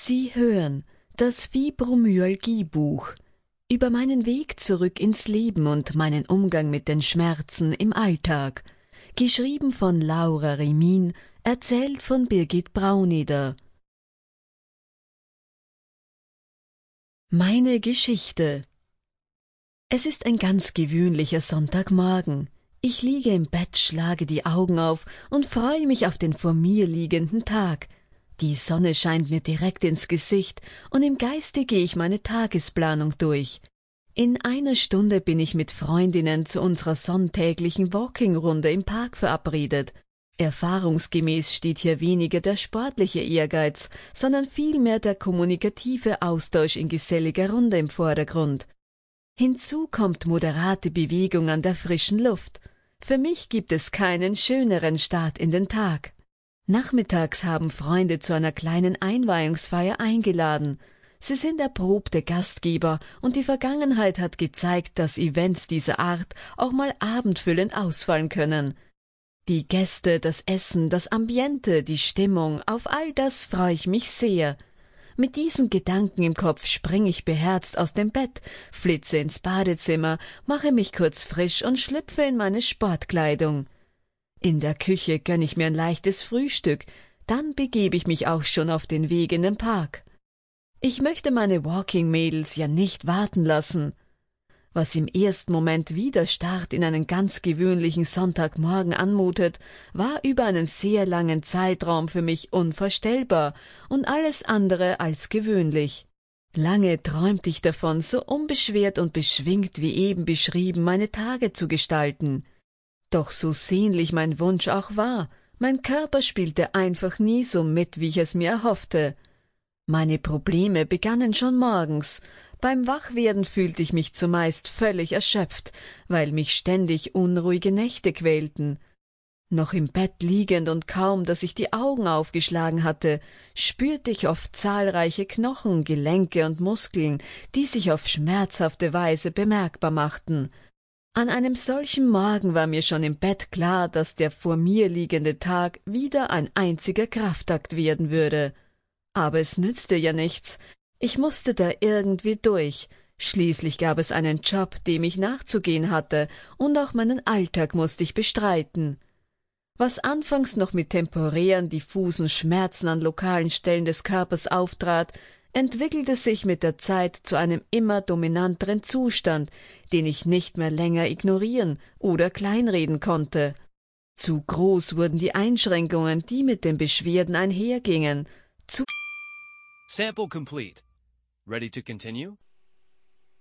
Sie hören das Fibromyalgie-Buch über meinen Weg zurück ins Leben und meinen Umgang mit den Schmerzen im Alltag, geschrieben von Laura Riemin, erzählt von Birgit Brauneder. Meine Geschichte. Es ist ein ganz gewöhnlicher Sonntagmorgen. Ich liege im Bett, schlage die Augen auf und freue mich auf den vor mir liegenden Tag. Die Sonne scheint mir direkt ins Gesicht und im Geiste gehe ich meine Tagesplanung durch. In einer Stunde bin ich mit Freundinnen zu unserer sonntäglichen Walking-Runde im Park verabredet. Erfahrungsgemäß steht hier weniger der sportliche Ehrgeiz, sondern vielmehr der kommunikative Austausch in geselliger Runde im Vordergrund. Hinzu kommt moderate Bewegung an der frischen Luft. Für mich gibt es keinen schöneren Start in den Tag. Nachmittags haben Freunde zu einer kleinen Einweihungsfeier eingeladen. Sie sind erprobte Gastgeber und die Vergangenheit hat gezeigt, dass Events dieser Art auch mal abendfüllend ausfallen können. Die Gäste, das Essen, das Ambiente, die Stimmung, auf all das freue ich mich sehr. Mit diesen Gedanken im Kopf springe ich beherzt aus dem Bett, flitze ins Badezimmer, mache mich kurz frisch und schlüpfe in meine Sportkleidung. In der Küche gönne ich mir ein leichtes Frühstück, dann begebe ich mich auch schon auf den Weg in den Park. Ich möchte meine Walking-Mädels ja nicht warten lassen. Was im ersten Moment wie der Start in einen ganz gewöhnlichen Sonntagmorgen anmutet, war über einen sehr langen Zeitraum für mich unvorstellbar und alles andere als gewöhnlich. Lange träumte ich davon, so unbeschwert und beschwingt wie eben beschrieben meine Tage zu gestalten. Doch so sehnlich mein Wunsch auch war, mein Körper spielte einfach nie so mit, wie ich es mir erhoffte. Meine Probleme begannen schon morgens. Beim Wachwerden fühlte ich mich zumeist völlig erschöpft, weil mich ständig unruhige Nächte quälten. Noch im Bett liegend und kaum, dass ich die Augen aufgeschlagen hatte, spürte ich oft zahlreiche Knochen, Gelenke und Muskeln, die sich auf schmerzhafte Weise bemerkbar machten. An einem solchen Morgen war mir schon im Bett klar, dass der vor mir liegende Tag wieder ein einziger Kraftakt werden würde. Aber es nützte ja nichts. Ich musste da irgendwie durch. Schließlich gab es einen Job, dem ich nachzugehen hatte, und auch meinen Alltag musste ich bestreiten. Was anfangs noch mit temporären, diffusen Schmerzen an lokalen Stellen des Körpers auftrat, entwickelte sich mit der Zeit zu einem immer dominanteren Zustand, den ich nicht mehr länger ignorieren oder kleinreden konnte. Zu groß wurden die Einschränkungen, die mit den Beschwerden einhergingen. Sample complete. Ready to continue?